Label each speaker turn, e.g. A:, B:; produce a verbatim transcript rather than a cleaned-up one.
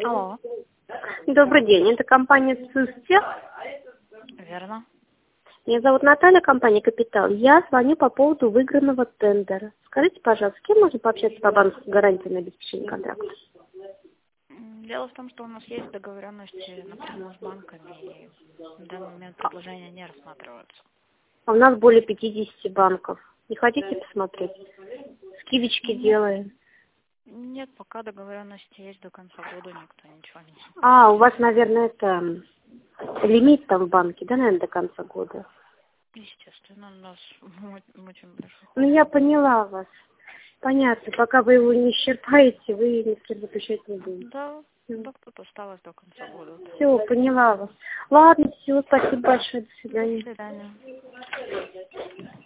A: Алло.
B: Добрый день, это компания «Сустех».
A: Верно.
B: Меня зовут Наталья, компания «Капитал». Я звоню по поводу выигранного тендера. Скажите, пожалуйста, с кем можно пообщаться по банковской гарантии на обеспечение контракта?
A: Дело в том, что у нас есть договоренности напрямую с банками, и в данный момент предложения не рассматриваются.
B: А у нас более пятидесяти банков. Не хотите посмотреть? Скидочки делаем.
A: Нет, пока договоренности есть до конца года, никто ничего не...
B: А, у вас, наверное, это лимит там в банке, да, наверное, до конца года?
A: Естественно, у нас очень большой.
B: Ну, я поняла вас. Понятно. Пока вы его не исчерпаете, вы ни с кем заключать не будете.
A: Да, да, тут осталось до конца года.
B: Все, поняла вас. Ладно, все, спасибо большое, до свидания.
A: До свидания.